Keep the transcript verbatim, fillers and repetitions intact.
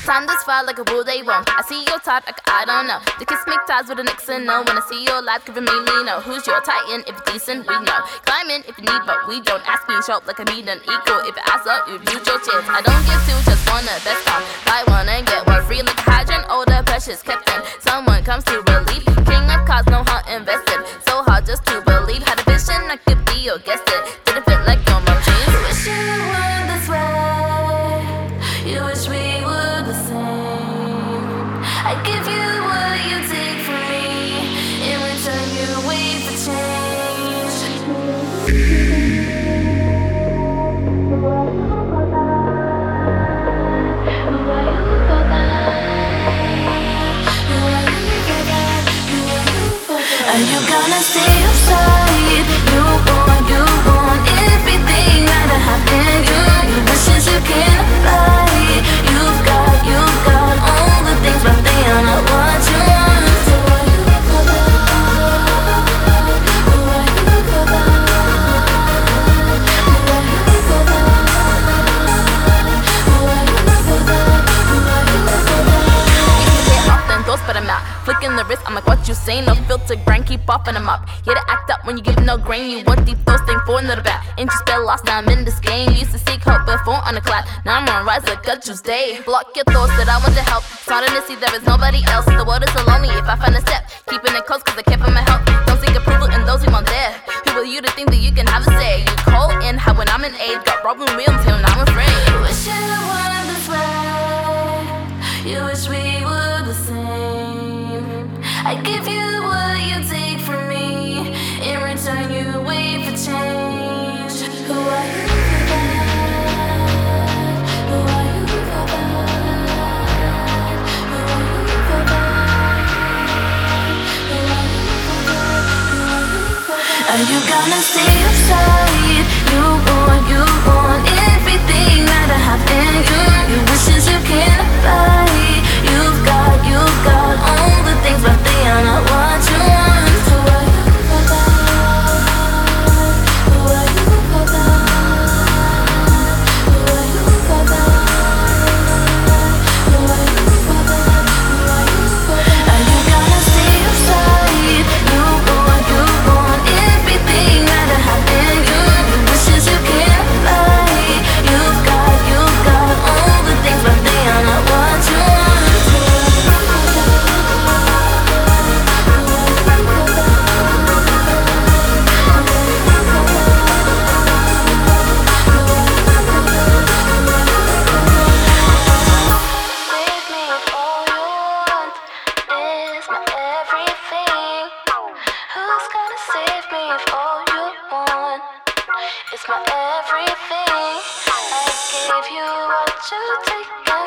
Time this file like a rule they won't. I see your type like I don't know. The kiss make ties with a Nixon, no. When I see your life, giving me no. Who's your titan? If it's decent, we know. Climb in if you need, but we don't. Ask me, show up like I need an equal. If you ask up, you lose your chance. I don't give two, just one the best time. Buy one and get one free like a hydrant. Older precious kept in. Someone comes to relief. King of cards, know how invested. So hard just to believe. Had a vision, I could be your guest. It didn't fit like your mom jeans. Wish you were this way. You wish we were the same. I give you what you take from me. In return, you wait for change. Are you gonna stay outside? You want, you want everything that I have in you. Your wishes you can't buy. You've got, you've got all the things, but they are not what you want. So why you for that? Why you for that? Why you for that? Why you for that? Why you for that? You can get off them thoughts, but I'm not flicking the wrist. I'm like, what you say? No filter, grind, keep popping them up. Here to act up when you give no grain. You want deep thoughts, thing for another bat. Ain't you spell lost, now I'm in this game. Used to seek hope before on the cloud. Now I'm on rise like a Tuesday. Block your thoughts that I want to help. Starting to see there is nobody else. The world is so lonely if I find a step. Keeping it close cause I care for my health. Don't seek approval in those who aren't there. Who are you to think that you can have a say? You call in how when I'm in aid. Got Robin Williams here and I'm afraid. You wish you were this way. You wish we were the same. I give you what you take from me. In return, you wait for change. Who are you for that? Who are you for that? Who are you for that? Who are you for that? Who are you for that? Are you gonna stay outside? You want, you want everything that I have in you. Your wishes you can't buy. You've got, you've got all the things, but they are not what you want. Who are you for that? Who are you for that? Who are you for that? Who are you for that? Who are you for that? Are you gonna stay outside? You want, you want everything that I have in you. Your wishes you can't buy. You've got, you've got all the things, but they are not what you want. It's my everything. I gave you what you take.